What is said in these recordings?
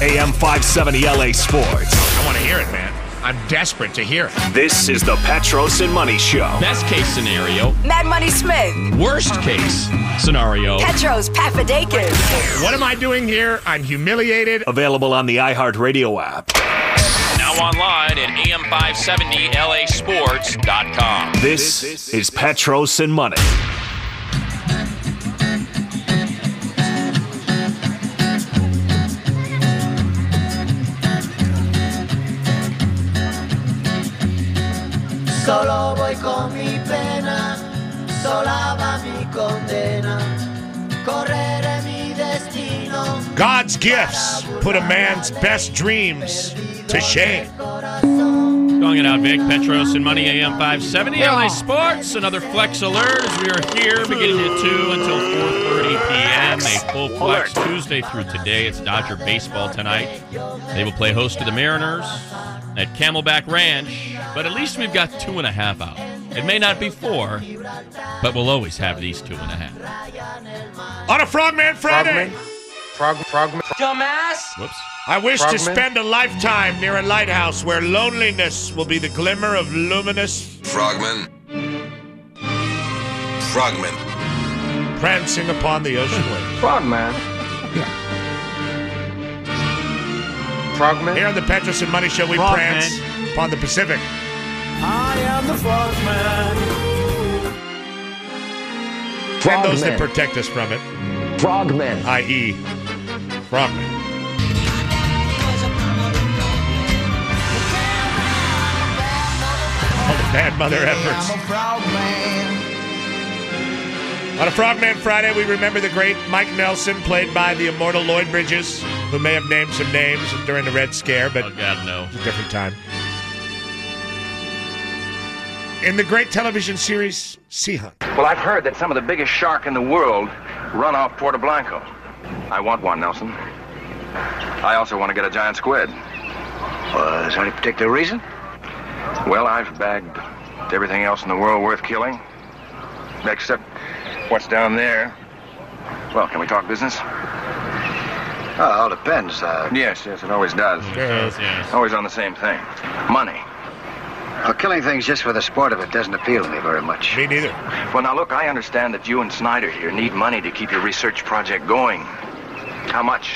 AM 570 LA Sports. I want to hear it, man. I'm desperate to hear it. This is the Petros and Money Show. Best case scenario. Mad Money Smith. Worst case scenario. Petros Papadakis. What am I doing here? I'm humiliated. Available on the iHeartRadio app. Now online at am570lasports.com. This is Petros and Money. Solo voy con mi pena, sola va mi condena, correré mi destino. God's gifts put a man's best dreams to shame. Going it out, Vic. Petros and Money, AM 570 LA Sports. Another flex alert as we are here beginning at 2 until 4:30 p.m. A full flex Tuesday through today. It's Dodger baseball tonight. They will play host to the Mariners at Camelback Ranch, but at least we've got 2.5 out. It may not be 4, but we'll always have these 2.5. On a Frogman Friday. Frogman. Dumbass. Whoops. I wish to spend a lifetime near a lighthouse where loneliness will be the glimmer of luminous Frogman. prancing upon the ocean wave. Frogman. Frogman. Here on the Petros and Money Show, we Frogman. prance upon the Pacific. I am the Frogman. And those that protect us from it, Frogman. i.e. Frogman. All the bad mother efforts. On a Frogman Friday, we remember the great Mike Nelson, played by the immortal Lloyd Bridges, who may have named some names during the Red Scare, but Oh, God, no. it's a different time. In the great television series, Sea Hunt. Well, I've heard that some of the biggest shark in the world run off Puerto Blanco. I want one, Nelson. I also want to get a giant squid. Is there any particular reason? Well, I've bagged everything else in the world worth killing. Except what's down there. Well, can we talk business? Oh, it all depends. Yes, it always does. Yes. Always on the same thing. Money. Well, killing things just for the sport of it doesn't appeal to me very much. Me neither. Well, now, look, I understand that you and Snyder here need money to keep your research project going. How much?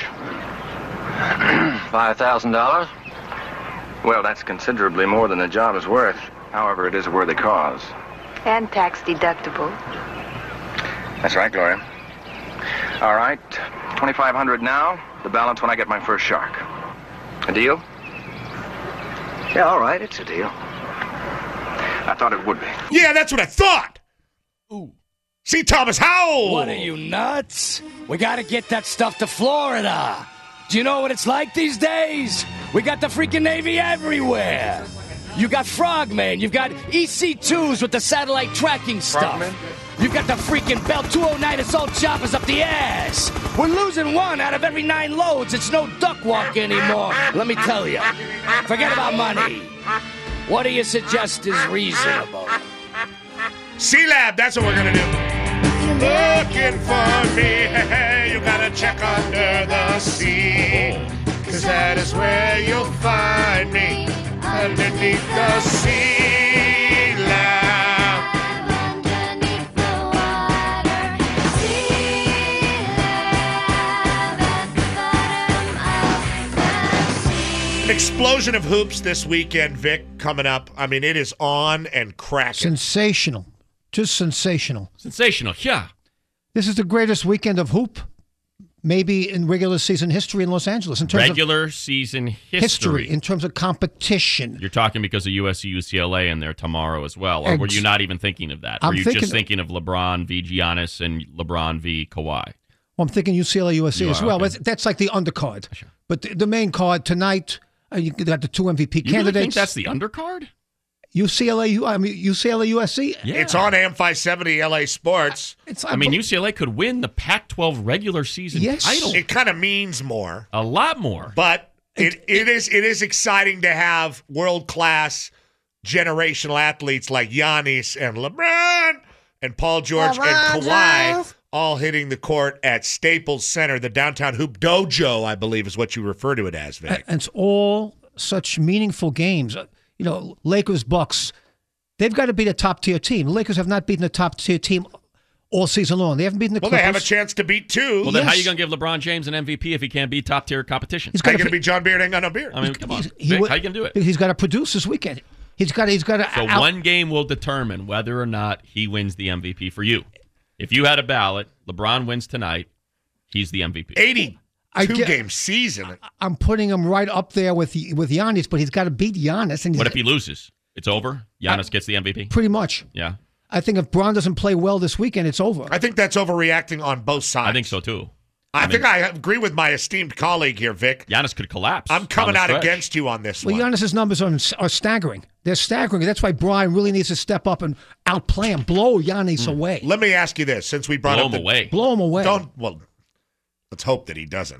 $5,000? Well, that's considerably more than the job is worth. However, it is a worthy cause. And tax deductible. That's right, Gloria. All right, $2,500 now. The balance when I get my first shark. A deal? Yeah, all right, it's a deal. I thought it would be. Yeah, that's what I thought. Ooh. See Thomas Howell. What are you, nuts? We got to get that stuff to Florida. Do you know what it's like these days? We got the freaking Navy everywhere. You got Frogman. You've got EC2s with the satellite tracking stuff. Frogman? You've got the freaking Bell 209 assault choppers up the ass. We're losing one out of every 9 loads. It's no duck walk anymore. Let me tell you. Forget about money. What do you suggest is reasonable? C-Lab, that's what we're going to do. Looking for me, hey, you gotta check under the sea, 'cause that is where you'll find me, underneath the C-Lab. Underneath the water, C-Lab at the bottom of the sea. An explosion of hoops this weekend, Vic, coming up. I mean, it is on and cracking. Sensational. Just sensational. Sensational, yeah. This is the greatest weekend of hoop, maybe in regular season history in Los Angeles. In terms Regular season of history. in terms of competition. You're talking because of USC UCLA in there tomorrow as well. Or were you not even thinking of that? I'm were you thinking- just thinking of LeBron v. Giannis and LeBron v. Kawhi? Well, I'm thinking UCLA, USC You as are, well. okay. But that's like the undercard. Sure. But the main card tonight, you got the 2 MVP You really candidates. think that's the undercard? UCLA, UCLA, USC. Yeah. It's on AM 570 LA Sports. I mean, UCLA could win the Pac-12 regular season title. It kind of means more. A lot more. But it is exciting to have world-class generational athletes like Giannis and LeBron and Paul George and Kawhi all hitting the court at Staples Center, the downtown hoop dojo, I believe is what you refer to it as, Vic. And it's all such meaningful games. Lakers, Bucks, they've got to beat a top-tier team. The Lakers have not beaten a top-tier team all season long. They haven't beaten the Clippers. Well, they have a chance to beat two. Well, then how are you going to give LeBron James an MVP if he can't beat top-tier competition? How are you going to beat John Beard? Ain't got no beard. I mean, come on. Vic, how are you going to do it? He's got to produce this weekend. He's got to. So one game will determine whether or not he wins the MVP for you. If you had a ballot, LeBron wins tonight, he's the MVP. 82-game season. I'm putting him right up there with Giannis, but he's got to beat Giannis. And what if he loses? It's over? Giannis gets the MVP? Pretty much. Yeah. I think if Bron doesn't play well this weekend, it's over. I think that's overreacting on both sides. I think so, too. I think I agree with my esteemed colleague here, Vic. Giannis could collapse. I'm coming out against you on this one. Well, Giannis's numbers are staggering. They're staggering. That's why Brian really needs to step up and outplay him, blow Giannis away. Let me ask you this, since we brought blow him away. Blow him away. Let's hope that he doesn't.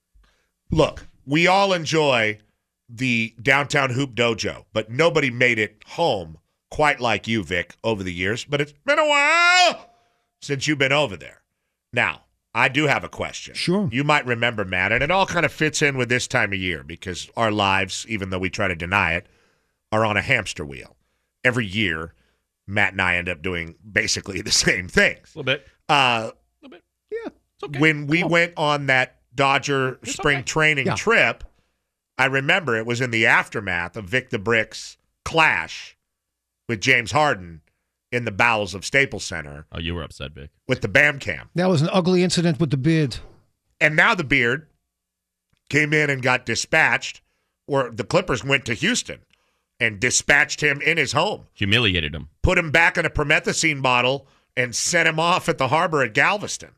Look, we all enjoy the downtown hoop dojo, but nobody made it home quite like you, Vic, over the years. But it's been a while since you've been over there. Now, I do have a question. Sure. You might remember, Matt, and it all kind of fits in with this time of year because our lives, even though we try to deny it, are on a hamster wheel. Every year, Matt and I end up doing basically the same things. A little bit. Yeah. It's okay. When we went on that Dodger spring training trip, I remember it was in the aftermath of Vic the Brick's clash with James Harden in the bowels of Staples Center. Oh, you were upset, Vic. With the Bam Cam. That was an ugly incident with the beard. And now the beard came in and got dispatched, or the Clippers went to Houston and dispatched him in his home. Humiliated him. Put him back in a promethazine bottle and sent him off at the harbor at Galveston.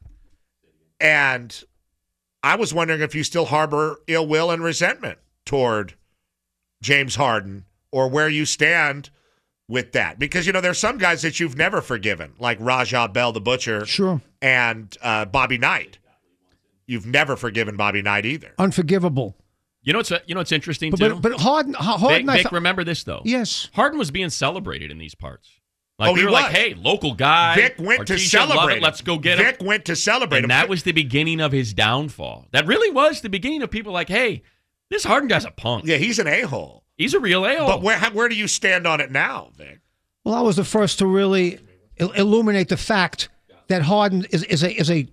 And I was wondering if you still harbor ill will and resentment toward James Harden or where you stand with that. Because, there's some guys that you've never forgiven, like Rajah Bell, the Butcher, sure, and Bobby Knight. You've never forgiven Bobby Knight either. Unforgivable. You know what's interesting, too? But Harden... Vic, remember this, though. Yes. Harden was being celebrated in these parts. Like, he were was. like, hey, local guy. Vic went to celebrate. Let's go get him. Vic went to celebrate him. And that was the beginning of his downfall. That really was the beginning of people like, hey, this Harden guy's a punk. Yeah, he's an a-hole. He's a real a-hole. But where do you stand on it now, Vic? Well, I was the first to really illuminate the fact that Harden is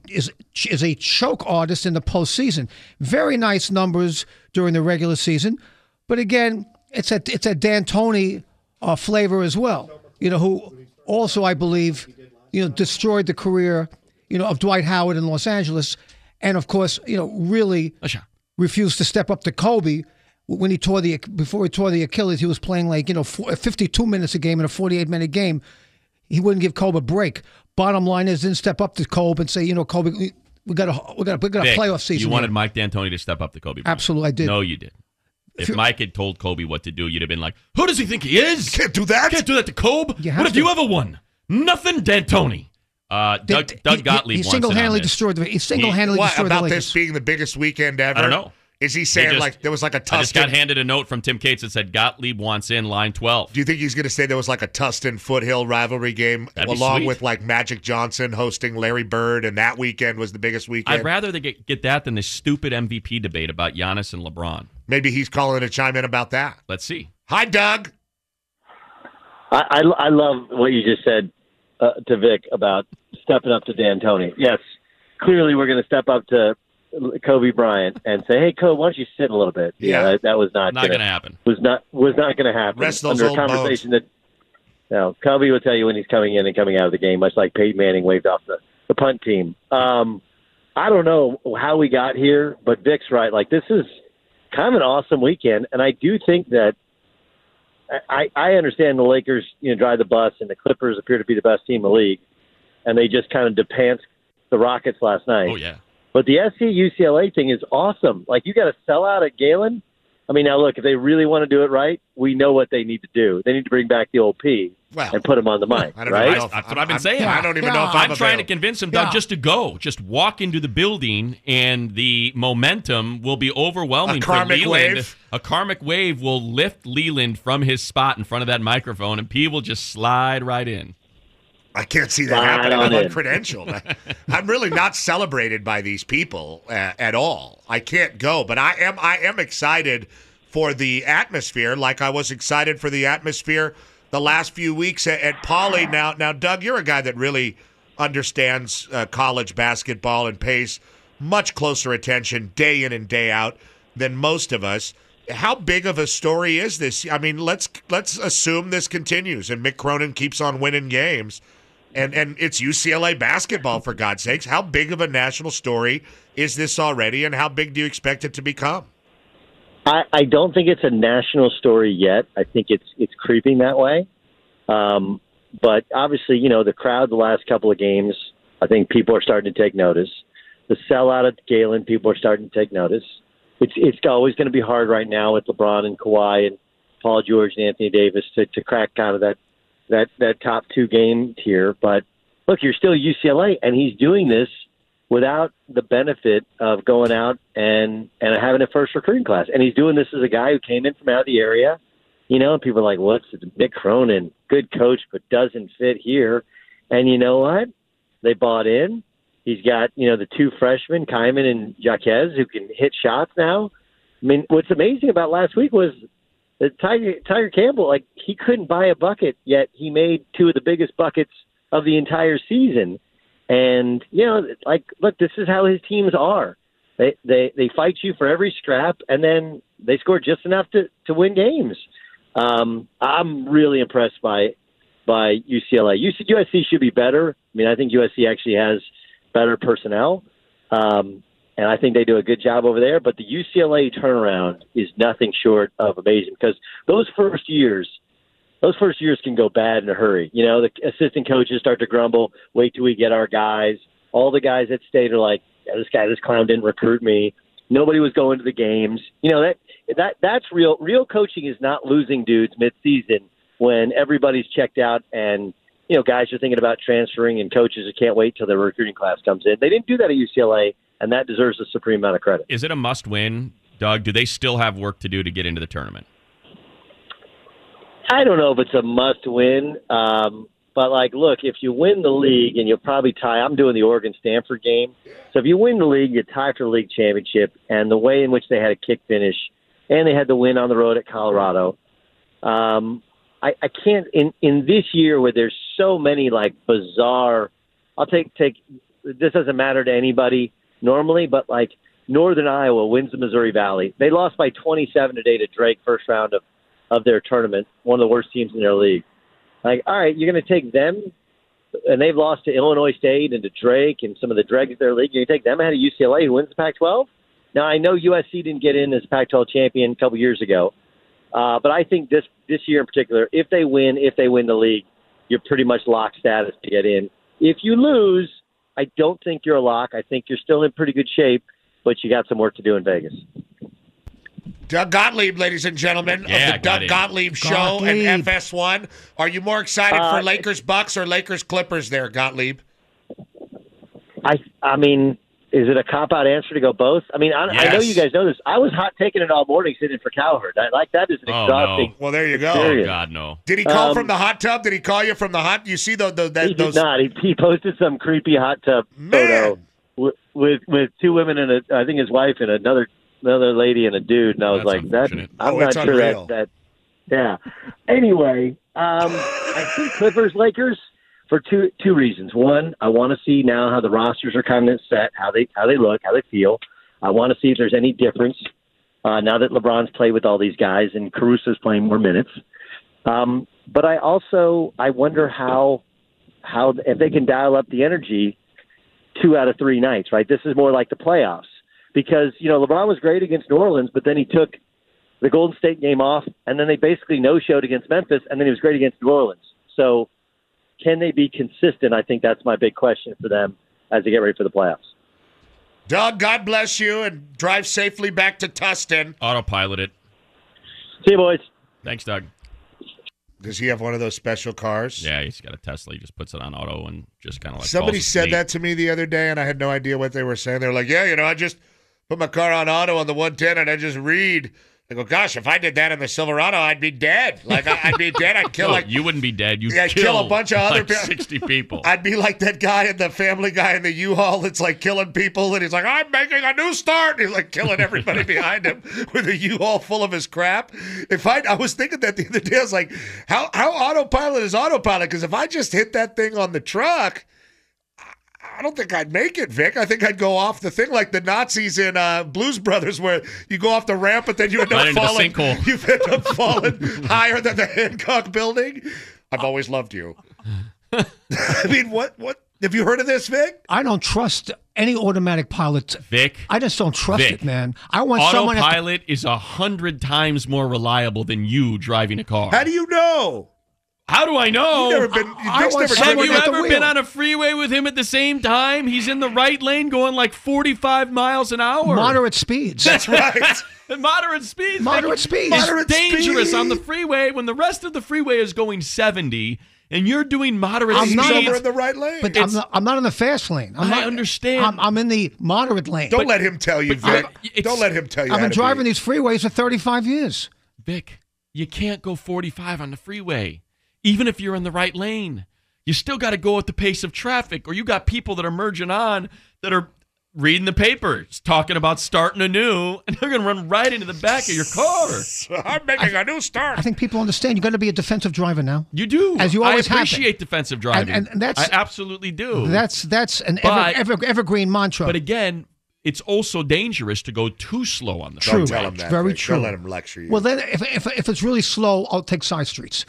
a choke artist in the postseason. Very nice numbers during the regular season, but again, it's a D'Antoni flavor as well. Who also, I believe, destroyed the career, of Dwight Howard in Los Angeles, and of course, really refused to step up to Kobe. When before he tore the Achilles, he was playing 52 minutes a game in a 48-minute game. He wouldn't give Kobe a break. Bottom line is, didn't step up to Kobe and say, Kobe, we got a playoff season. You wanted Mike D'Antoni to step up to Kobe Bryant. Absolutely, I did. No, you did. If Mike had told Kobe what to do, you'd have been like, who does he think he is? Can't do that. Can't do that to Kobe. What have you ever won? Nothing, D'Antoni. Doug Gottlieb he single-handedly destroyed the Lakers. About this being the biggest weekend ever? I don't know. Is he saying there was like a Tustin? I just got handed a note from Tim Cates that said Gottlieb wants in line 12. Do you think he's going to say there was like a Tustin Foothill rivalry game along with like Magic Johnson hosting Larry Bird, and that weekend was the biggest weekend? I'd rather they get that than this stupid MVP debate about Giannis and LeBron. Maybe he's calling to chime in about that. Let's see. Hi, Doug. I love what you just said to Vic about stepping up to D'Antoni. Yes, clearly we're going to step up to Kobe Bryant and say, "Hey, Kobe, why don't you sit a little bit?" Yeah, that was not going to happen. Was not going to happen. Rest those under old a conversation bones. that Kobe will tell you when he's coming in and coming out of the game, much like Peyton Manning waved off the punt team. I don't know how we got here, but Vic's right. Like, this is kind of an awesome weekend, and I do think that I understand the Lakers, drive the bus, and the Clippers appear to be the best team in the league, and they just kind of depanced the Rockets last night. Oh yeah. But the SC-UCLA thing is awesome. Like, you got to sell out at Galen. I mean, now look, if they really want to do it right, we know what they need to do. They need to bring back the old P and put him on the mic, right? That's what I've been saying. I don't even know if I'm trying to convince him, Doug, just to go. Just walk into the building, and the momentum will be overwhelming for Leland. Wave. A karmic wave will lift Leland from his spot in front of that microphone, and P will just slide right in. I can't see that happening. I'm uncredentialed. I'm really not celebrated by these people at all. I can't go, but I am excited for the atmosphere, like I was excited for the atmosphere the last few weeks at Pauley. Now, Doug, you're a guy that really understands college basketball and pays much closer attention day in and day out than most of us. How big of a story is this? I mean, let's assume this continues and Mick Cronin keeps on winning games. And it's UCLA basketball, for God's sakes. How big of a national story is this already, and how big do you expect it to become? I don't think it's a national story yet. I think it's creeping that way. But obviously, the crowd the last couple of games, I think people are starting to take notice. The sellout at Galen, people are starting to take notice. It's always going to be hard right now with LeBron and Kawhi and Paul George and Anthony Davis to crack kind of that top two game tier. But look, you're still UCLA, and he's doing this without the benefit of going out and having a first recruiting class. And he's doing this as a guy who came in from out of the area, and people are like, what's Mick Cronin? Good coach, but doesn't fit here. And you know what? They bought in. He's got, the two freshmen, Kyman and Jaquez, who can hit shots now. I mean, what's amazing about last week was that Tiger Campbell, he couldn't buy a bucket, yet he made two of the biggest buckets of the entire season. And, look, this is how his teams are. They fight you for every scrap, and then they score just enough to win games. I'm really impressed by UCLA. USC should be better. I mean, I think USC actually has better personnel, and I think they do a good job over there. But the UCLA turnaround is nothing short of amazing, because those first years can go bad in a hurry. The assistant coaches start to grumble, wait till we get our guys. All the guys at State are like, this clown didn't recruit me. Nobody was going to the games. That's real. Real coaching is not losing dudes mid-season when everybody's checked out and, guys are thinking about transferring and coaches who can't wait till their recruiting class comes in. They didn't do that at UCLA, and that deserves a supreme amount of credit. Is it a must-win, Doug? Do they still have work to do to get into the tournament? I don't know if it's a must-win, but, look, if you win the league, and you'll probably tie – I'm doing the Oregon-Stanford game. So if you win the league, you tie for the league championship, and the way in which they had a kick finish, and they had the win on the road at Colorado, I can't in this year where there's so many bizarre. I'll take. This doesn't matter to anybody normally, but Northern Iowa wins the Missouri Valley. They lost by 27 today to Drake, first round of their tournament. One of the worst teams in their league. All right, you're going to take them, and they've lost to Illinois State and to Drake and some of the dregs of their league. You're going to take them ahead of UCLA, who wins the Pac-12. Now I know USC didn't get in as Pac-12 champion a couple years ago. But I think this year in particular, if they win the league, you're pretty much lock status to get in. If you lose, I don't think you're a lock. I think you're still in pretty good shape, but you got some work to do in Vegas. Doug Gottlieb, ladies and gentlemen, of the Doug Gottlieb Show and FS1. Are you more excited for Lakers-Bucks or Lakers-Clippers there, Gottlieb? I mean, is it a cop-out answer to go both? I mean, I know you guys know this. I was hot taking it all morning sitting for Cowherd. That is an exhausting. No. Well, there you go. Oh, God, no. Did he call from the hot tub? Did he call you from the hot? You see those? He did not. He posted some creepy hot tub photo with two women and I think his wife and another lady and a dude, and I was like, I'm not sure unreal. that. Yeah. Anyway, I think Clippers Lakers. For two reasons. One, I want to see now how the rosters are kind of set, how they look, how they feel. I want to see if there's any difference now that LeBron's played with all these guys and Caruso's playing more minutes. But I wonder how if they can dial up the energy 2 out of 3 nights. Right, this is more like the playoffs because LeBron was great against New Orleans, but then he took the Golden State game off, and then they basically no-showed against Memphis, and then he was great against New Orleans. So. Can they be consistent? I think that's my big question for them as they get ready for the playoffs. Doug, God bless you, and drive safely back to Tustin. Autopilot it. See you, boys. Thanks, Doug. Does he have one of those special cars? Yeah, he's got a Tesla. He just puts it on auto and just kind of Somebody said that to me the other day, and I had no idea what they were saying. They were like, I just put my car on auto on the 110, and I just read I go, gosh, if I did that in the Silverado, I'd be dead. Like, I'd be dead. I'd kill you wouldn't be dead. You'd kill a bunch of other like people. 60 people. I'd be like that guy in the Family Guy in the U-Haul that's like killing people, and he's like, I'm making a new start. And he's like killing everybody behind him with a U-Haul full of his crap. I was thinking that the other day. I was like, how autopilot is autopilot? Because if I just hit that thing on the truck, I don't think I'd make it, Vic. I think I'd go off the thing like the Nazis in Blues Brothers, where you go off the ramp, but then you end up falling. You end up falling higher than the Hancock Building. I've always loved you. I mean, what? Have you heard of this, Vic? I don't trust any automatic pilot. Vic, I just don't trust Vic, it, man. I want someone. Autopilot is 100 times more reliable than you driving a car. How do you know? How do I know? You've never been. Have you ever been on a freeway with him at the same time? He's in the right lane going like 45 miles an hour. Moderate speeds. That's right. Moderate speeds. Moderate speeds. It's dangerous on the freeway when the rest of the freeway is going 70. And you're doing moderate speeds. I'm over in the right lane. But I'm not in the fast lane. I understand. I'm in the moderate lane. Don't let him tell you, Vic. Don't let him tell you. I've been driving these freeways for 35 years. Vic, you can't go 45 on the freeway. Even if you're in the right lane, you still got to go at the pace of traffic, or you got people that are merging on that are reading the papers, talking about starting anew, and they're going to run right into the back of your car. I'm making a new start. I think people understand you got to be a defensive driver now. You do. As you always I appreciate defensive driving. And that's, I absolutely do. That's an evergreen mantra. But again, it's also dangerous to go too slow on the true. Don't tell him that. Very Vic. true. Don't let him lecture you. Well, then if it's really slow, I'll take side streets.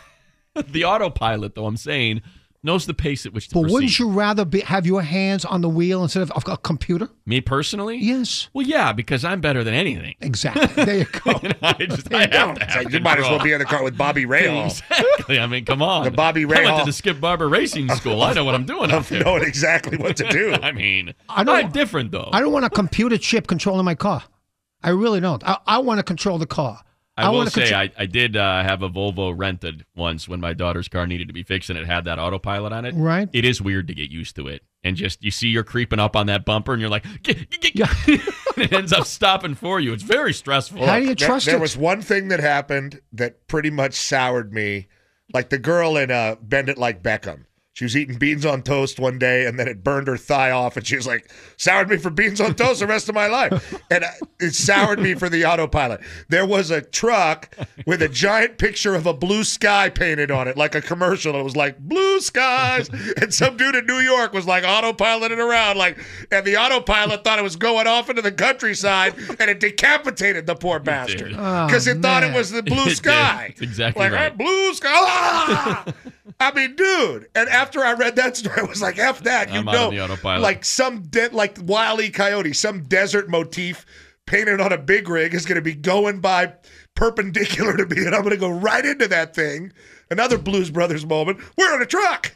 The autopilot, though, I'm saying, knows the pace at which to But proceed. wouldn't you rather have your hands on the wheel instead of a computer? Me personally? Yes. Well, yeah, because I'm better than anything. Exactly. There you go. I have to have you might as well be in the car with Bobby Rahal. Exactly. I mean, come on. The Bobby Rahal. I went to the Skip Barber Racing School. I know what I'm doing up there. Knowing exactly what to do. I mean, I'm different, though. I don't want a computer chip controlling my car. I really don't. I want to control the car. I will say I did have a Volvo rented once when my daughter's car needed to be fixed, and it had that autopilot on it. Right. It is weird to get used to it. And just, you see you're creeping up on that bumper, and you're like, Yeah. it ends up stopping for you. It's very stressful. How do you trust it? There was one thing that happened that pretty much soured me. Like the girl in Bend It Like Beckham. She was eating beans on toast one day, and then it burned her thigh off, and she was like, soured me for beans on toast the rest of my life. And it soured me for the autopilot. There was a truck with a giant picture of a blue sky painted on it, like a commercial. It was like, blue skies. And some dude in New York was like autopiloting around, and the autopilot thought it was going off into the countryside, and it decapitated the poor bastard. Because it thought it was the blue sky. That's exactly right. Blue sky. Ah! I mean, dude. And after I read that story, I was like, F that. I'm out of the autopilot. Like some like Wile E. Coyote, some desert motif painted on a big rig is going to be going by perpendicular to me, and I'm going to go right into that thing. Another Blues Brothers moment. We're in a truck.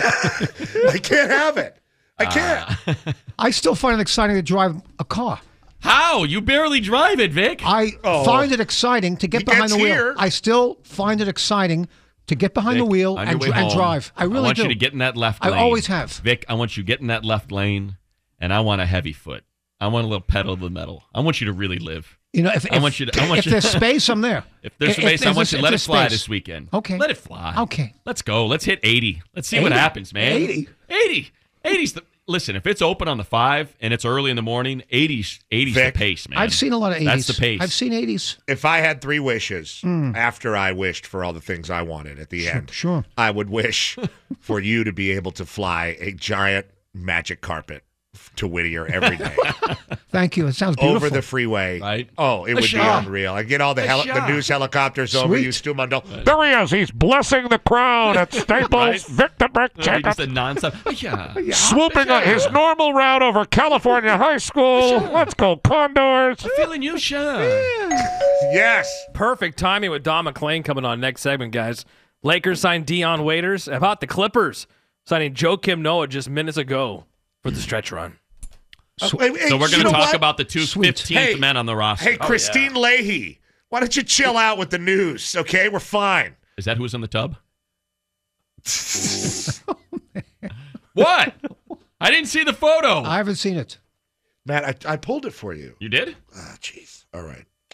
I can't have it. I can't. I still find it exciting to drive a car. How? You barely drive it, Vic. I find it exciting to get behind the wheel. I still find it exciting to get behind the wheel and drive. I really do. I want you to get in that left lane. I always have. Vic, I want you to get in that left lane, and I want a heavy foot. I want a little pedal to the metal. I want you to really live. You know, if there's space, I'm there. If there's space, I want you to let it fly this weekend. Okay. Let it fly. Okay. Let's go. Let's hit 80. Let's see what happens, man. 80? 80's the... Listen, if it's open on the 5 and it's early in the morning, 80's the pace, man. I've seen a lot of 80s. That's the pace. I've seen 80s. If I had 3 wishes after I wished for all the things I wanted at the end, sure. I would wish for you to be able to fly a giant magic carpet to Whittier every day. Thank you. It sounds beautiful. Over the freeway. Right. Oh, it would be unreal. I get all the news helicopters over you, Stu Mundell. There he is. He's blessing the crowd at Staples Victor Brick Chicken. Just a nonstop. Swooping on his normal route over California High School. Let's go, Condors. I'm feeling you, Sean. Yes. Perfect timing with Don McClain coming on next segment, guys. Lakers signed Dion Waiters. How about the Clippers signing Joakim Noah just minutes ago for the stretch run? So we're going to talk about the 2 15th men on the roster. Hey, Christine Leahy, why don't you chill out with the news, okay? We're fine. Is that who's in the tub? What? I didn't see the photo. I haven't seen it. Matt, I pulled it for you. You did? Ah, jeez. All right.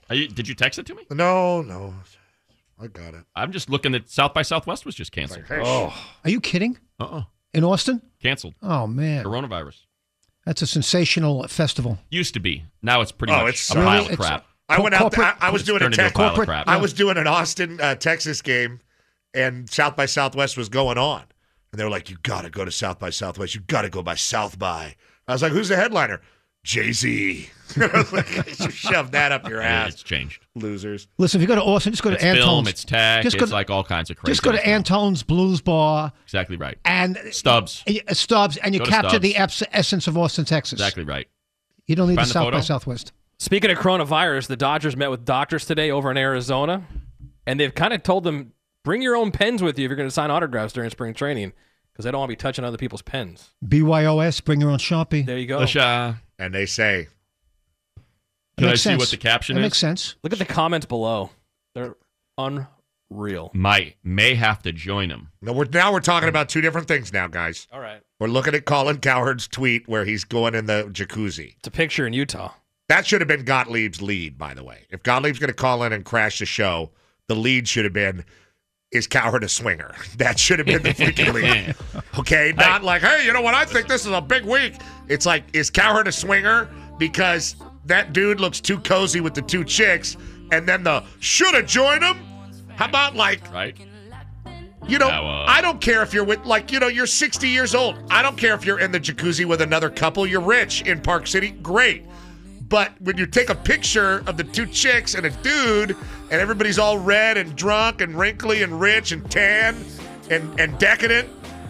Did you text it to me? No. I got it. I'm just looking at South by Southwest was just canceled. Are you kidding? In Austin? Canceled. Oh, man. Coronavirus. That's a sensational festival. Used to be. Now it's pretty much it's a pile of crap. I went out there. I was doing I was doing an Austin, Texas game, and South by Southwest was going on. And they were like, you got to go to South by Southwest. You got to go by South by. I was like, who's the headliner? Jay-Z. I was like, you shoved that up your ass. It's changed. Losers. Listen, if you go to Austin, just go to It's Antone's. film, it's tech, it's like all kinds of crazy. Just go to Antone's Blues Bar. Exactly right. And Stubbs. And you Go to capture Stubbs. the essence of Austin, Texas. Exactly right. You don't need Find the the South by photo? Southwest. Speaking of coronavirus, the Dodgers met with doctors today over in Arizona, and they've kind of told them, bring your own pens with you if you're going to sign autographs during spring training, because they don't want to be touching other people's pens. BYOS, bring your own Sharpie. There you go. And they say, Can I makes see sense. what the caption That is? makes sense. Look at the comments below. They're unreal. May have to join him. no, we're talking about two different things now, guys. All right. We're looking at Colin Cowherd's tweet where he's going in the jacuzzi. It's a picture in Utah. That should have been Gottlieb's lead, by the way. If Gottlieb's going to call in and crash the show, the lead should have been, is Cowherd a swinger? That should have been the freaking lead. Okay? Not like, hey, you know what? I think this is a big week. It's like, is Cowherd a swinger? Because that dude looks too cozy with the two chicks, and then the should have joined him? How about like, right? You know, I don't care if you're with, like, you know, you're 60 years old. I don't care if you're in the jacuzzi with another couple. You're rich in Park City. Great. But when you take a picture of the two chicks and a dude, and everybody's all red and drunk and wrinkly and rich and tan and decadent.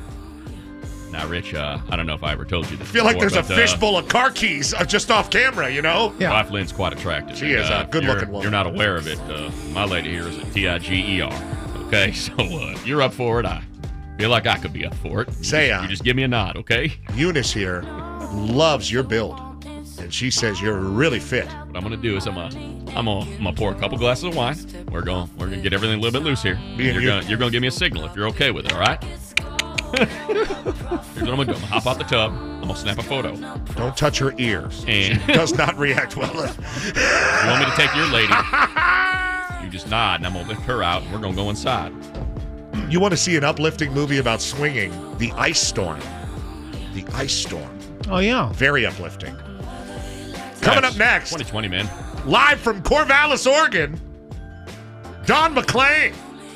Now, Rich, I don't know if I ever told you this. I feel like there's a but, fishbowl of car keys just off camera, you know? Wife Lynn's quite attractive. She is a good-looking woman. You're not aware of it. My lady here is a Tiger. Okay, so you're up for it. I feel like I could be up for it. You just give me a nod, okay? Eunice here loves your build, and she says you're really fit. What I'm gonna do is I'm gonna pour a couple glasses of wine. We're gonna get everything a little bit loose here. You're gonna give me a signal if you're okay with it. All right? Here's what I'm gonna do. I'm gonna hop out the tub. I'm gonna snap a photo. Don't touch her ears. And she does not react well. You want me to take your lady? You just nod, and I'm gonna lift her out. And we're gonna go inside. You want to see an uplifting movie about swinging? The Ice Storm. The Ice Storm. Oh, yeah. Very uplifting. Coming up next. 2020, man. Live from Corvallis, Oregon, Don McClain.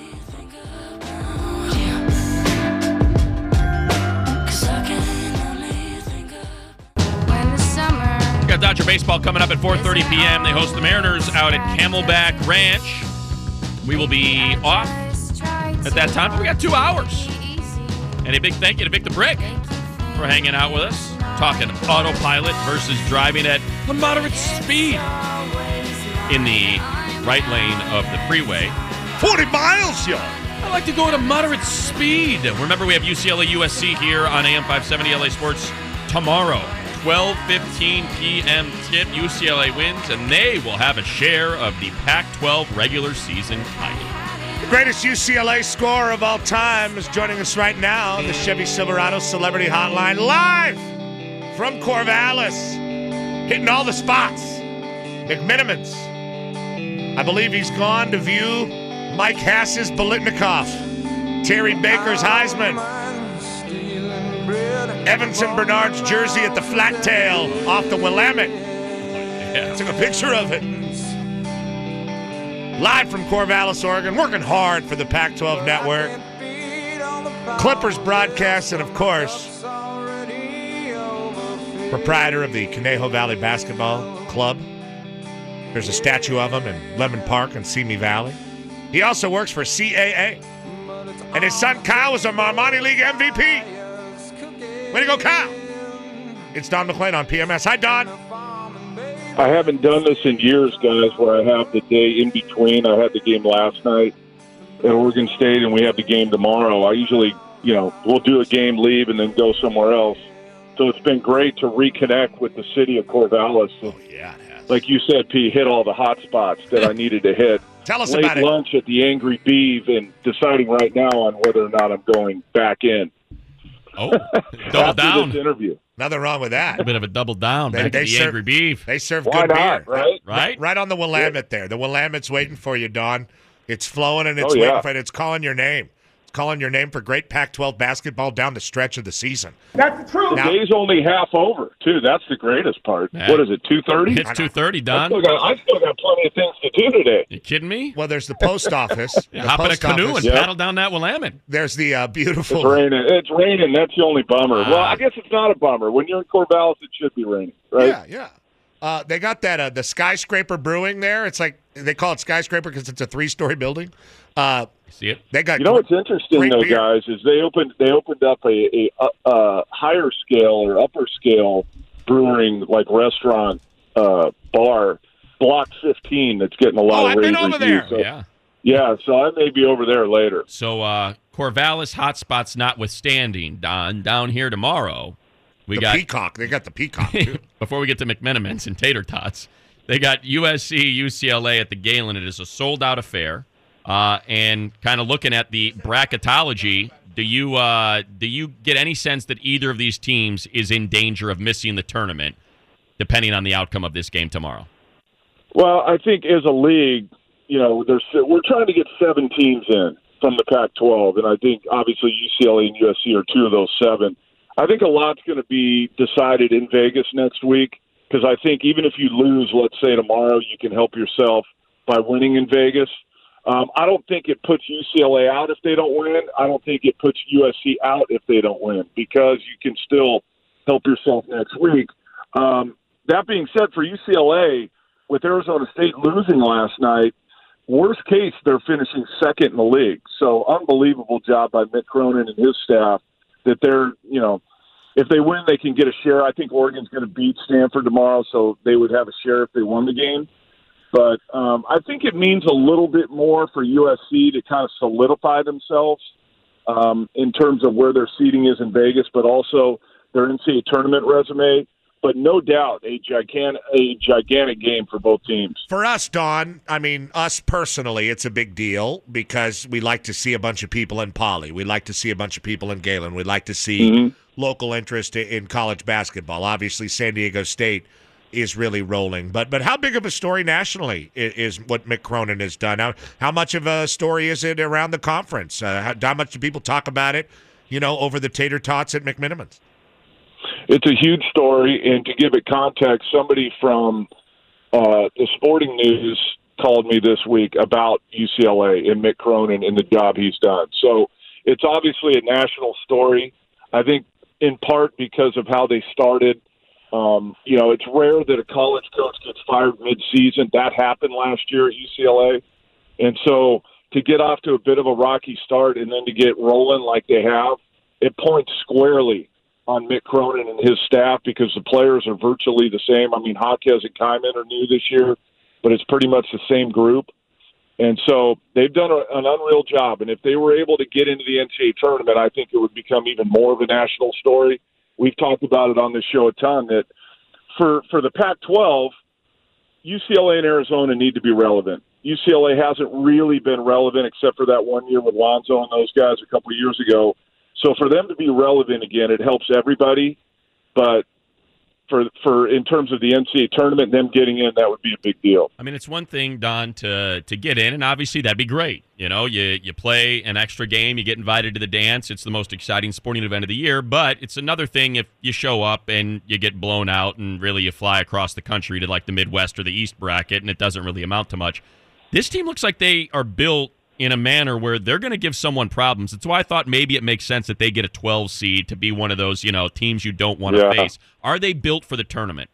We got Dodger baseball coming up at 4:30 p.m. They host the Mariners out at Camelback Ranch. We will be off at that time, but we got 2 hours. And a big thank you to Vic the Brick for hanging out with us, talking autopilot versus driving at a moderate speed in the right lane of the freeway. 40 miles, y'all. I like to go at a moderate speed. Remember, we have UCLA USC here on AM 570 LA Sports tomorrow. 12:15 p.m. tip. UCLA wins, and they will have a share of the Pac-12 regular season title. The greatest UCLA scorer of all time is joining us right now on the Chevy Silverado Celebrity Hotline, live from Corvallis, hitting all the spots. McMinimans. I believe he's gone to view Mike Hass's Bolitnikov, Terry Baker's Heisman, Evanson Bernard's jersey at the Flat Tail off the Willamette. Yeah. Took a picture of it. Live from Corvallis, Oregon, working hard for the Pac-12 network. Clippers broadcast, and of course, proprietor of the Conejo Valley Basketball Club. There's a statue of him in Lemon Park in Simi Valley. He also works for CAA. And his son Kyle was a Marmani League MVP. Way to go, Kyle. It's Don McClain on PMS. Hi, Don. I haven't done this in years, guys, where I have the day in between. I had the game last night at Oregon State, and we have the game tomorrow. I usually, we'll do a game, leave, and then go somewhere else. So it's been great to reconnect with the city of Corvallis. Oh, yeah, it has. Like you said, P, hit all the hot spots that I needed to hit. Tell us Late about it. lunch at the Angry Beeve and deciding right now on whether or not I'm going back in. Oh, double After down. this interview. Nothing wrong with that. A bit of a double down. Back to the Angry Beef. They serve Why good not, beer. right? Right on the Willamette there. The Willamette's waiting for you, Don. It's flowing and it's Oh, yeah. waiting for it. It's calling your name. It's calling your name for great Pac-12 basketball down the stretch of the season. That's the truth. The Now- day's only half over, too. That's the greatest part. Yeah. What is it, 2:30? It's 2:30, Don. I still got plenty of things to do today. You kidding me? Well, there's the post office. The Hop in a post canoe office. and paddle down that Willamette. There's the beautiful. It's raining. It's raining. That's the only bummer. Well, I guess it's not a bummer. When you're in Corvallis, it should be raining, right? Yeah. They got that the Skyscraper Brewing there. It's like they call it Skyscraper because it's a 3-story building. See it? They got. You know what's interesting, great though, beer. guys, is they opened up a higher scale or upper scale brewing like restaurant bar, Block 15. That's getting a lot of I've rave been over reviews. there. Yeah, so I may be over there later. So Corvallis hotspots notwithstanding, Don, down here tomorrow, we The got Peacock. They got the Peacock, too. before we get to McMenamins and Tater Tots, they got USC, UCLA at the Galen. It is a sold-out affair. And kind of looking at the bracketology, do you get any sense that either of these teams is in danger of missing the tournament, depending on the outcome of this game tomorrow? Well, I think as a league, we're trying to get 7 teams in from the Pac-12, and I think obviously UCLA and USC are 2 of those 7. I think a lot's going to be decided in Vegas next week because I think even if you lose, let's say tomorrow, you can help yourself by winning in Vegas. I don't think it puts UCLA out if they don't win. I don't think it puts USC out if they don't win because you can still help yourself next week. That being said, for UCLA, with Arizona State losing last night, worst case, they're finishing second in the league. So unbelievable job by Mick Cronin and his staff that they're, if they win, they can get a share. I think Oregon's going to beat Stanford tomorrow, so they would have a share if they won the game. But I think it means a little bit more for USC to kind of solidify themselves in terms of where their seating is in Vegas, but also their NCAA tournament resume. But no doubt, a gigantic game for both teams. For us, Don, I mean, us personally, it's a big deal because we like to see a bunch of people in Poly. We like to see a bunch of people in Galen. We like to see local interest in college basketball. Obviously, San Diego State is really rolling. But how big of a story nationally is what Mick Cronin has done? How much of a story is it around the conference? How much do people talk about it, over the tater tots at McMenamins? It's a huge story, and to give it context, somebody from the Sporting News called me this week about UCLA and Mick Cronin and the job he's done. So it's obviously a national story. I think in part because of how they started. It's rare that a college coach gets fired mid-season. That happened last year at UCLA. And so to get off to a bit of a rocky start and then to get rolling like they have, it points squarely on Mick Cronin and his staff because the players are virtually the same. I mean, Hawkes and Kyman are new this year, but it's pretty much the same group. And so they've done an unreal job. And if they were able to get into the NCAA tournament, I think it would become even more of a national story. We've talked about it on this show a ton that for the Pac-12, UCLA and Arizona need to be relevant. UCLA hasn't really been relevant except for that one year with Lonzo and those guys a couple of years ago. So for them to be relevant again, it helps everybody. But for in terms of the NCAA tournament, them getting in, that would be a big deal. I mean, it's one thing, Don, to get in, and obviously that'd be great. You play an extra game, you get invited to the dance. It's the most exciting sporting event of the year. But it's another thing if you show up and you get blown out and really you fly across the country to like the Midwest or the East bracket, and it doesn't really amount to much. This team looks like they are built in a manner where they're going to give someone problems. That's why I thought maybe it makes sense that they get a 12 seed to be one of those, teams you don't want to face. Are they built for the tournament?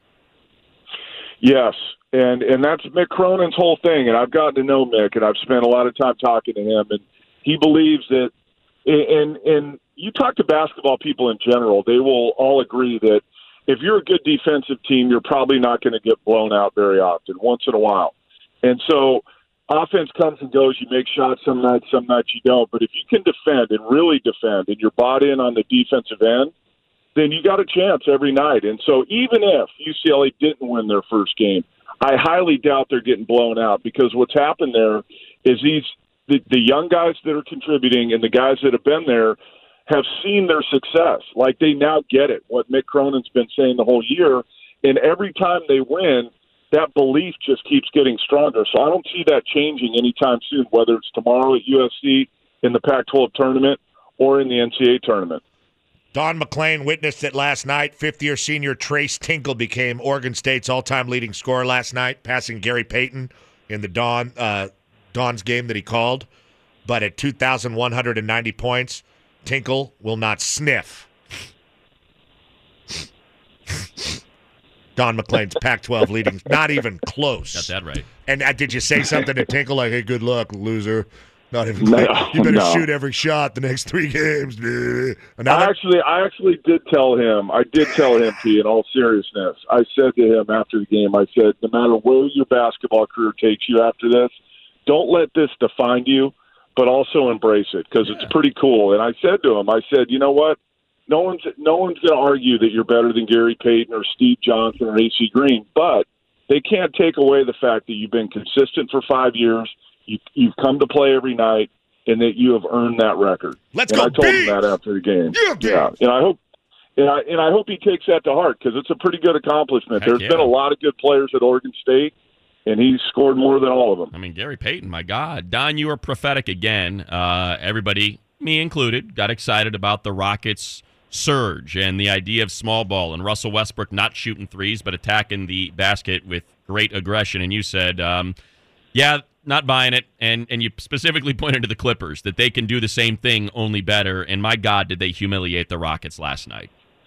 Yes, and that's Mick Cronin's whole thing. And I've gotten to know Mick, and I've spent a lot of time talking to him. And he believes that, and you talk to basketball people in general, they will all agree that if you're a good defensive team, you're probably not going to get blown out very often, once in a while. And so offense comes and goes. You make shots some nights you don't. But if you can defend and really defend and you're bought in on the defensive end, then you got a chance every night. And so even if UCLA didn't win their first game, I highly doubt they're getting blown out because what's happened there is the young guys that are contributing and the guys that have been there, have seen their success. Like, they now get it, what Mick Cronin's been saying the whole year. And every time they win, that belief just keeps getting stronger. So I don't see that changing anytime soon, whether it's tomorrow at USC, in the Pac-12 tournament, or in the NCAA tournament. Don McLean witnessed it last night. Fifth-year senior Trace Tinkle became Oregon State's all-time leading scorer last night, passing Gary Payton in the Don's game that he called. But at 2,190 points, Tinkle will not sniff Don McLean's Pac-12 leading. Not even close. Got that right. And did you say something to Tinkle like, hey, good luck, loser? Not even close. You better shoot every shot the next 3 games. I actually did tell him. I did tell him, P, in all seriousness. I said to him after the game, I said, no matter where your basketball career takes you after this, don't let this define you, but also embrace it, because it's pretty cool. And I said to him, I said, you know what? No one's going to argue that you're better than Gary Payton or Steve Johnson or AC Green, but they can't take away the fact that you've been consistent for 5 years, you've come to play every night, and that you have earned that record. Let's and go, I told Bees! him that after the game. Yeah. And I hope he takes that to heart, because it's a pretty good accomplishment. There's been a lot of good players at Oregon State, and he's scored more than all of them. I mean, Gary Payton, my God. Don, you were prophetic again. Everybody, me included, got excited about the Rockets' surge and the idea of small ball and Russell Westbrook not shooting threes but attacking the basket with great aggression. And you said, yeah, not buying it. And you specifically pointed to the Clippers, that they can do the same thing, only better. And my God, did they humiliate the Rockets last night.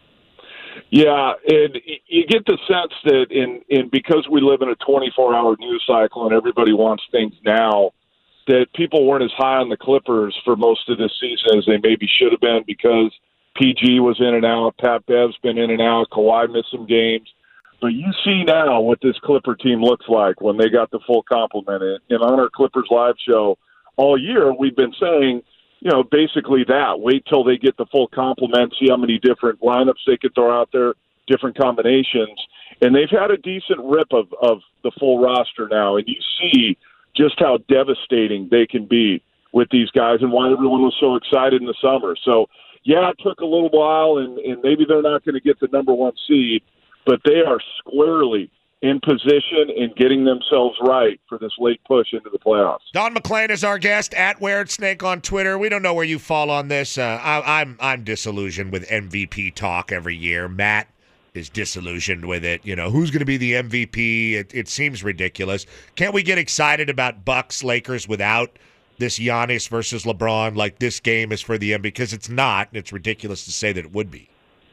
Yeah, and you get the sense that in because we live in a 24-hour news cycle and everybody wants things now, that people weren't as high on the Clippers for most of this season as they maybe should have been, because PG was in and out, Pat Bev's been in and out, Kawhi missed some games. But you see now what this Clipper team looks like when they got the full complement. And on our Clippers Live show all year, we've been saying, basically that. Wait till they get the full complement, see how many different lineups they could throw out there, different combinations. And they've had a decent rip of the full roster now. And you see just how devastating they can be with these guys and why everyone was so excited in the summer. So, yeah, it took a little while, and maybe they're not going to get the number 1 seed, but they are squarely in position and getting themselves right for this late push into the playoffs. Don McLean is our guest at Weird Snake on Twitter. We don't know where you fall on this. I'm disillusioned with MVP talk every year. Matt is disillusioned with it. Who's going to be the MVP? It seems ridiculous. Can't we get excited about Bucks Lakers without this Giannis versus LeBron? Like, this game is for the MVP, because it's not. It's ridiculous to say that it would be.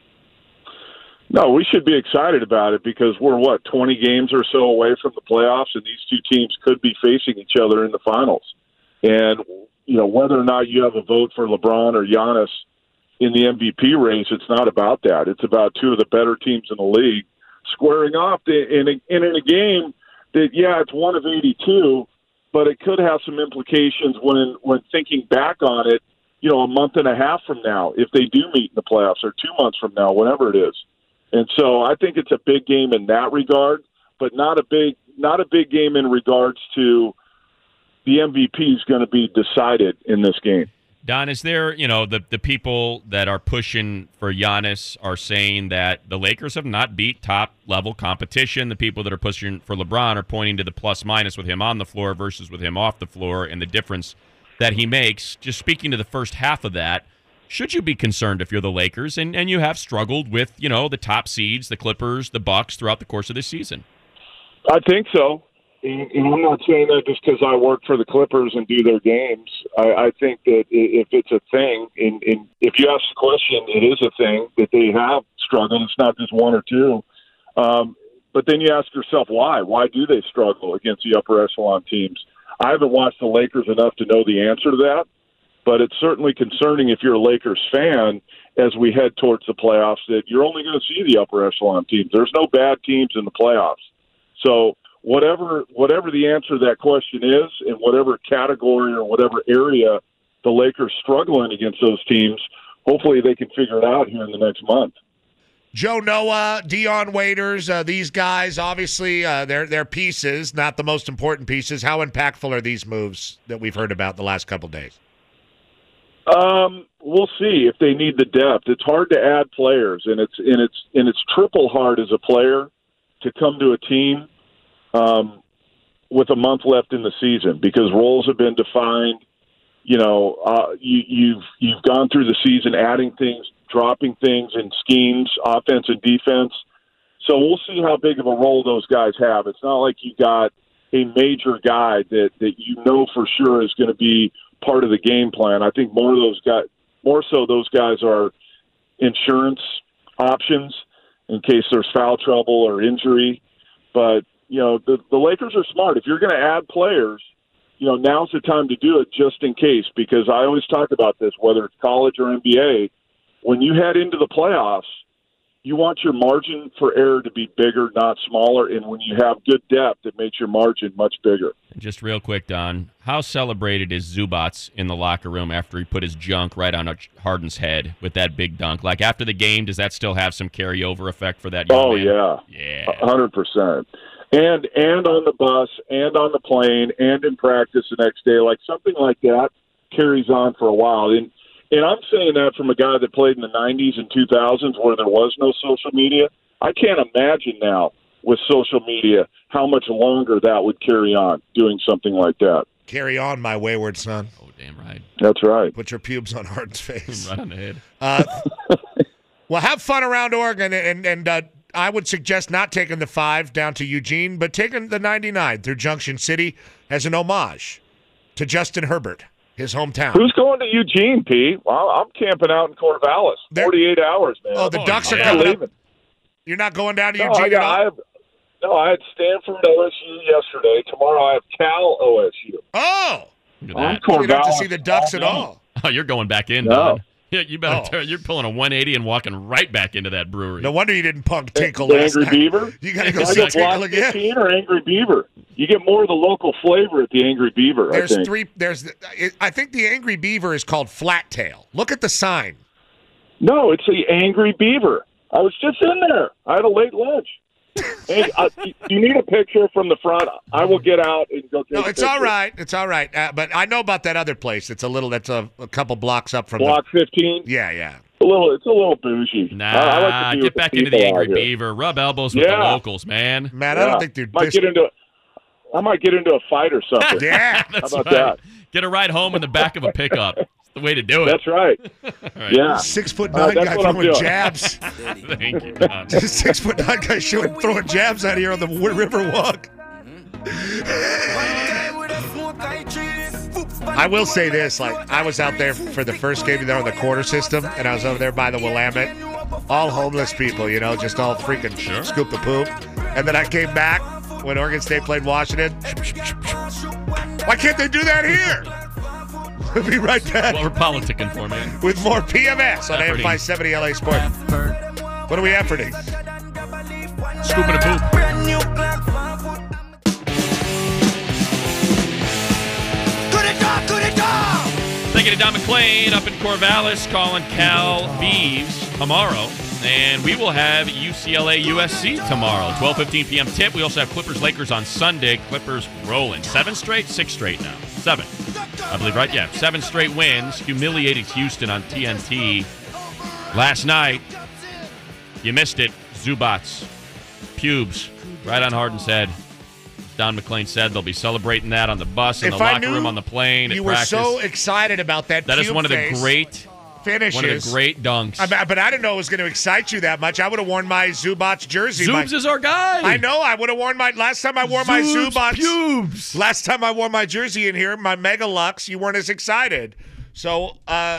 No, we should be excited about it, because we're, 20 games or so away from the playoffs, and these two teams could be facing each other in the finals. And, whether or not you have a vote for LeBron or Giannis in the MVP race, it's not about that. It's about two of the better teams in the league squaring off in a game that, it's 1 of 82, but it could have some implications when thinking back on it, a month and a half from now, if they do meet in the playoffs, or 2 months from now, whenever it is. And so I think it's a big game in that regard, but not a big game in regards to the MVP is going to be decided in this game. Don, is there, the people that are pushing for Giannis are saying that the Lakers have not beat top-level competition. The people that are pushing for LeBron are pointing to the plus-minus with him on the floor versus with him off the floor and the difference that he makes. Just speaking to the first half of that, should you be concerned if you're the Lakers and you have struggled with, the top seeds, the Clippers, the Bucks throughout the course of this season? I think so. And I'm not saying that just because I work for the Clippers and do their games. I think that if it's a thing, and if you ask the question, it is a thing that they have struggled. It's not just 1 or 2. But then you ask yourself, why? Why do they struggle against the upper echelon teams? I haven't watched the Lakers enough to know the answer to that, but it's certainly concerning if you're a Lakers fan as we head towards the playoffs that you're only going to see the upper echelon teams. There's no bad teams in the playoffs. So whatever the answer to that question is, in whatever category or whatever area the Lakers struggle in against those teams, hopefully they can figure it out here in the next month. Joe Noah, Dion Waiters, these guys, obviously, they're pieces, not the most important pieces. How impactful are these moves that we've heard about the last couple of days? We'll see if they need the depth. It's hard to add players, and it's triple hard as a player to come to a team with a month left in the season because roles have been defined. You've gone through the season adding things, dropping things in schemes, offense and defense. So we'll see how big of a role those guys have. It's not like you got a major guy that you know for sure is going to be part of the game plan. I think more so those guys are insurance options in case there's foul trouble or injury. But, the Lakers are smart. If you're going to add players, now's the time to do it just in case, because I always talk about this, whether it's college or NBA, when you head into the playoffs, you want your margin for error to be bigger, not smaller. And when you have good depth, it makes your margin much bigger. Just real quick, Don, how celebrated is Zubats in the locker room after he put his junk right on Harden's head with that big dunk? Like after the game, does that still have some carryover effect for that young man? Yeah. 100%. And on the bus and on the plane and in practice the next day, like something like that carries on for a while. And I'm saying that from a guy that played in the 90s and 2000s where there was no social media. I can't imagine now with social media how much longer that would carry on doing something like that. Carry on, my wayward son. Oh, damn right. That's right. Put your pubes on Harden's face. Right on the head. Well, have fun around Oregon, and I would suggest not taking the 5 down to Eugene, but taking the 99 through Junction City as an homage to Justin Herbert, his hometown. Who's going to Eugene, Pete? Well, I'm camping out in Corvallis. 48 hours, man. Oh, the Ducks are coming up. You're not going down to Eugene at all? I had Stanford OSU yesterday. Tomorrow I have Cal OSU. Oh! Look You at that. don't have to see the Ducks at all. Oh, you're going back in, No. Don. Yeah, you better. You're pulling a 180 and walking right back into that brewery. No wonder you didn't punk Tinkle The last Angry night. Beaver? You got to go I see get Tinkle Block again. 15 or Angry Beaver. You get more of the local flavor at the Angry Beaver, I There's think. three. I think the Angry Beaver is called Flat Tail. Look at the sign. No, it's the Angry Beaver. I was just in there. I had a late lunch. Hey, you need a picture from the front? I will get out and go take No, a it's picture. all right. It's all right. But I know about that other place. It's that's a couple blocks up from Block 15? Yeah. It's a little bougie. I Nah, like to be get with back the into the people Angry out here. Beaver. Rub elbows with the Yeah. locals, man. Man, I don't think they're. I might get into a fight or something. Yeah, That's How about right. that? Get a ride home in the back of a pickup. It's the way to do it. That's right. All right. Yeah. 6'9" That's guy what I'm throwing doing. jabs. Thank you, Don. 6'9" guy throwing jabs out here on the River Walk. I will say this: I was out there for the first game there on the quarter system, and I was over there by the Willamette. All homeless people, just all freaking scoop the poop. And then I came back when Oregon State played Washington. Why can't they do that here? We'll be right back. What we're politicking for, man. With more PMS on AM Efforting. 570 LA Sports. What are we efforting? Scooping a poop. Thank you to Don McClain up in Corvallis calling Cal Beeves tomorrow. And we will have UCLA USC tomorrow, 12:15 p.m. tip. We also have Clippers Lakers on Sunday. Clippers rolling. 7 straight? 6 straight now. 7. I believe, right? Yeah. 7 straight wins. Humiliated Houston on TNT last night. You missed it. Zubats. Pubes. Right on Harden's head. Don McClain said they'll be celebrating that on the bus, in the locker room, on the plane, at you were practice. so excited about that. That is cube one of the face great finishes. One of the great dunks. But I didn't know it was going to excite you that much. I would have worn my Zubats jersey. Zoobs is our guy. I know. I would have worn my last time I wore my Zoobs Zubats. pubes. Last time I wore my jersey in here, my Mega Lux. You weren't as excited. So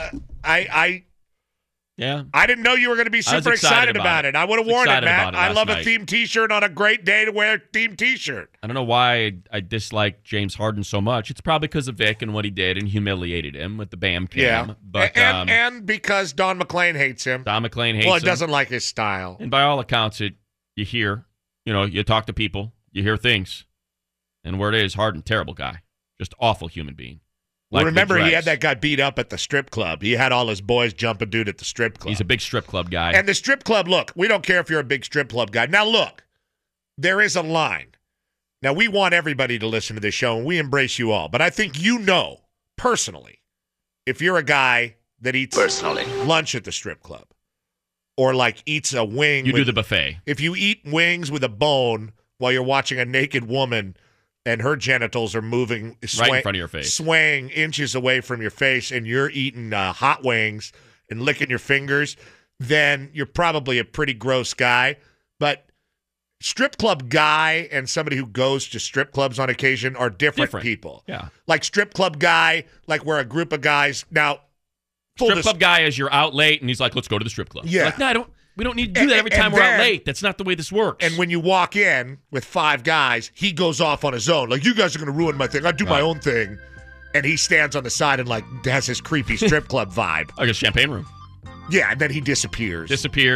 Yeah. I didn't know you were going to be super excited about it. I would have worn it, Matt. I love a themed T-shirt on a great day to wear a themed T-shirt. I don't know why I dislike James Harden so much. It's probably because of Vic and what he did and humiliated him with the Bam Cam. Yeah, But, and because Don McClain hates him. Don McClain hates him. Well, it doesn't like his style. And by all accounts, you hear, you talk to people, you hear things. And where it is, Harden, terrible guy. Just awful human being. Well, remember, he had that guy beat up at the strip club. He had all his boys jumping dude at the strip club. He's a big strip club guy. And the strip club, look, we don't care if you're a big strip club guy. Now, look, there is a line. Now, we want everybody to listen to this show, and we embrace you all. But I think personally, if you're a guy that eats lunch at the strip club or like eats a wing. You do the buffet. If you eat wings with a bone while you're watching a naked woman and her genitals are moving right in front of your face, swaying inches away from your face, and you're eating hot wings and licking your fingers, then you're probably a pretty gross guy. But strip club guy and somebody who goes to strip clubs on occasion are different people. Yeah. Like strip club guy, like we're a group of guys. Now, strip club guy is you're out late and he's like, let's go to the strip club. Yeah. Like, no, we don't need to do that every time we're out late. That's not the way this works. And when you walk in with 5 guys, he goes off on his own. Like, you guys are going to ruin my thing. I do my own thing. And he stands on the side and, like, has his creepy strip club vibe. Like a champagne room. Yeah, and then he disappears.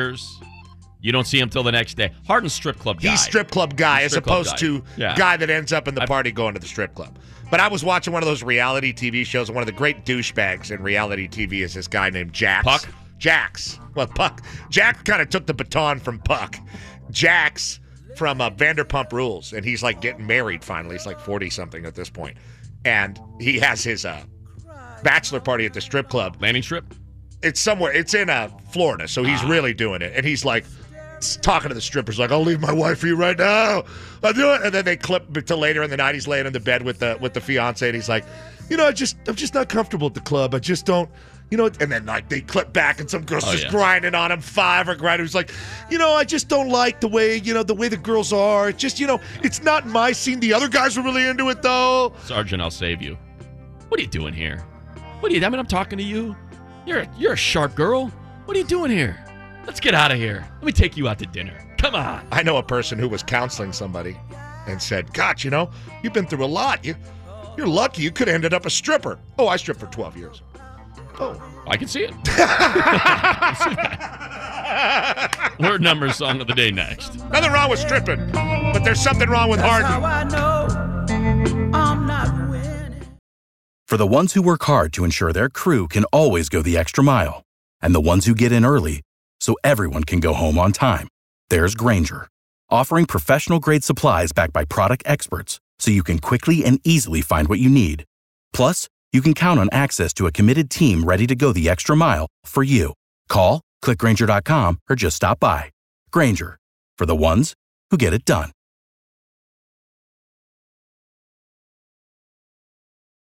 You don't see him till the next day. Harden's strip club guy. He's strip club guy as opposed to guy that ends up in the party going to the strip club. But I was watching one of those reality TV shows, and one of the great douchebags in reality TV is this guy named Jax. Puck? Jax. Well, Puck. Jax kind of took the baton from Puck. Jax from Vanderpump Rules, and he's like getting married finally. He's like 40-something at this point. And he has his bachelor party at the strip club. Landing strip? It's somewhere. It's in Florida, so he's really doing it. And he's like talking to the strippers like, I'll leave my wife for you right now. I'll do it. And then they clip to later in the night. He's laying in the bed with the fiance, and he's like, I'm just not comfortable at the club. I just don't, and then like they clip back and some girl's just grinding on him, 5 or grinding. He's like, I just don't like the way the girls are. It's just, it's not my scene. The other guys were really into it though. Sergeant, I'll save you. What are you doing here? I'm talking to you. You're a sharp girl. What are you doing here? Let's get out of here. Let me take you out to dinner. Come on. I know a person who was counseling somebody and said, God, you've been through a lot. You're lucky. You could have ended up a stripper. Oh, I stripped for 12 years. Oh. I can see it. Word number song of the day next. Nothing wrong with stripping, but there's something wrong with Harden. How I know I'm not winning. For the ones who work hard to ensure their crew can always go the extra mile, and the ones who get in early so everyone can go home on time, there's Grainger, offering professional-grade supplies backed by product experts so you can quickly and easily find what you need. Plus, you can count on access to a committed team ready to go the extra mile for you. Call, click Grainger.com, or just stop by. Grainger, for the ones who get it done.